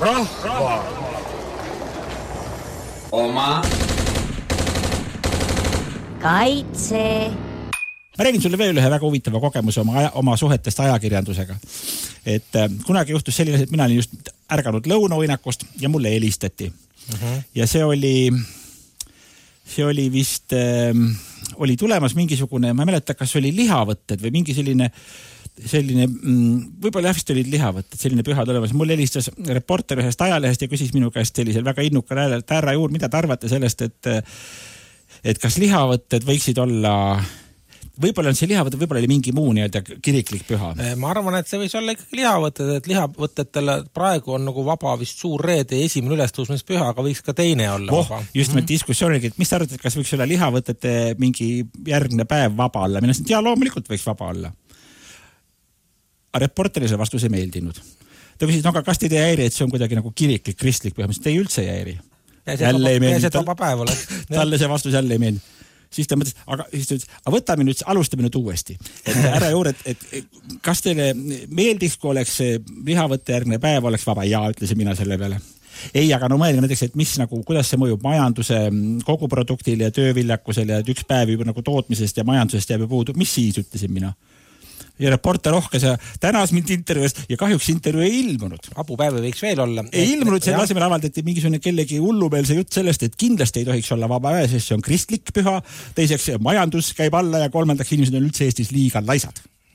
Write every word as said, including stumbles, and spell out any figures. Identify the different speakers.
Speaker 1: Rahva oma
Speaker 2: kaitse.
Speaker 3: Ma räägin sulle veel ühe väga huvitava kogemuse oma, aja, oma suhetest ajakirjandusega. Et äh, kunagi juhtus selline, et mina olin just ärganud lõunauinakust ja mulle helistati. Uh-huh. Ja see oli, see oli vist, äh, oli tulemas mingisugune, ma ei mäleta, kas oli lihavõtted või mingi selline, selline, võib-olla jah vist olid lihavõtted, selline püha tulemas. Mulle helistas reporter ühest ajalehest ja küsis minu käest sellisel väga innukal häälel, et härra Juur, mida te arvate sellest, et, et kas lihavõtted võiksid olla... Võib-olla on see lihavõtted, võib-olla oli mingi muu nii-öelda kiriklik püha.
Speaker 4: Ma arvan, et see võis olla ikkagi lihavõtted, et lihavõtetele praegu on nagu vaba vist suur reede esimene ülestõusmispüha, aga võiks ka teine olla
Speaker 3: oh,
Speaker 4: vaba.
Speaker 3: Just mm-hmm. me diskussioonilgi, et mis te arvate, et kas võiks olla lihavõtete mingi järgne päev vaba olla? Mina ütlesin, et jaa, loomulikult võiks vaba olla. Aga reporterile see vastus ei meeldinud. Ta küsis, no aga kas te ei häiri, et see on kuidagi nagu kiriklik, kristlik püha? Te ei üldse ei häiri. Jälle ei meeldi. Talle see vastus jälle ei meeldi. Siis ta mõtles, aga, siis ta ütles, aga võtame nüüd, alustame nüüd uuesti. Et ära juurde, et, et kas teile meeldiks, kui oleks lihavõtte järgne päev, oleks vaba? Jaa, ütlesin mina selle peale. Ei, aga no mõelge näiteks, et mis nagu, kuidas see mõjub majanduse koguproduktile ja tööviljakusele, et üks päev juba nagu tootmisest ja majandusest jääb puudu. Mis siis, ütlesin mina? Ja reporter rohkes ja tänas mind intervjuust ja kahjuks intervjuu ei ilmunud.
Speaker 4: Abupäevi võiks veel olla.
Speaker 3: Ei ilmunud, selle asemel avaldati mingisugune kellegi hullumeelse jutt sellest, et kindlasti ei tohiks olla vaba päev, sest see on kristlik püha, teiseks majandus käib alla ja kolmandaks inimesed on üldse Eestis liiga laisad.